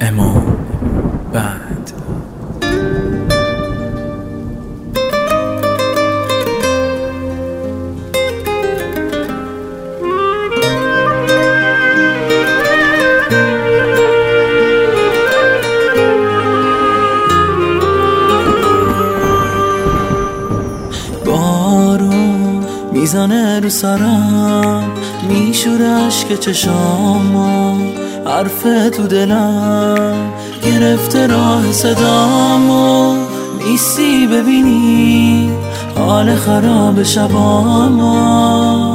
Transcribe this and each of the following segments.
امام بعد بارون میزنه رو سرم، میشوره عشق چشامو، حرف تو دلم گرفته راه صدامو. نیستی ببینی حال خراب شبامو.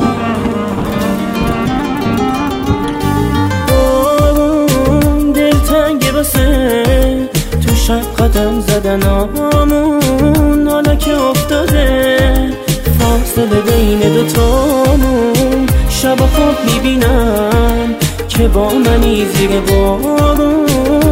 دلتنگه واسه تو شب قدم زدنامون، حالا که افتاده فاصله بین دوتامون. شب خواب میبینم که با منی زیر بارون.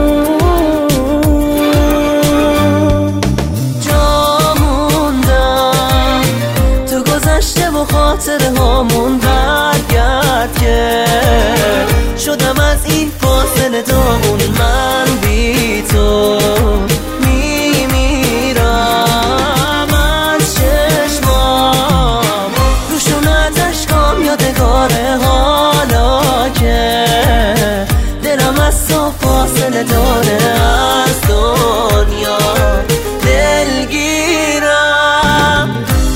جا موندم تو گذشته و خاطره هامون، برگرد که شدم از این فاصله دامون. من بی تو میمیرم از چشمام، روشونت اشکام یادگاره، حالا که دلم از تو فاصله داره، از دنیا دلگیرم.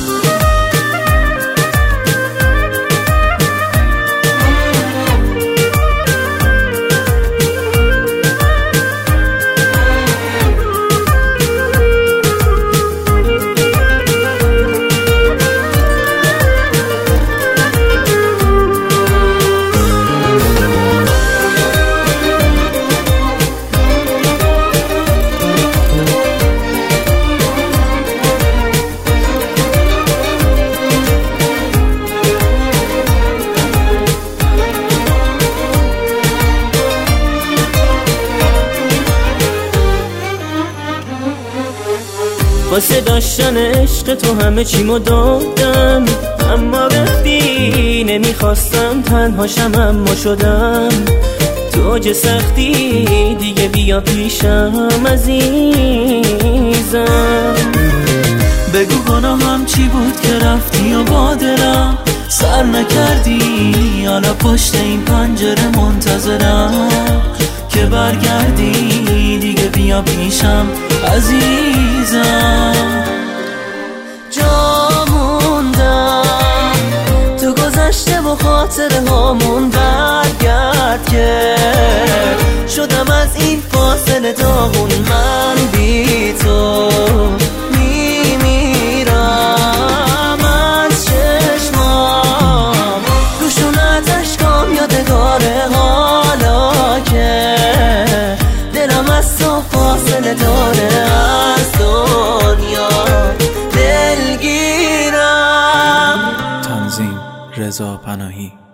واسه داشتن عشق تو همه چیمو دادم، اما رفتی نمیخواستم تنهاشم، اما شدم تو اوج سختی. دیگه بیا پیشم عزیزم، بگو گناهم چی بود که رفتی و با دلم سر نکردی. حالا پشت این پنجره منتظرم که برگردی. دیگه بیا پیشم عزیزم. جا موندم تو گذشته و خاطره هامون، برگرد که شدم از این فاصله داغون. من بی تو میمیرم از چشمام، روشونت اشکام یادگاره، حالا که دلم از تو فاصله داره، از دنیا دلگیرم. تنظیم رضا پناهی.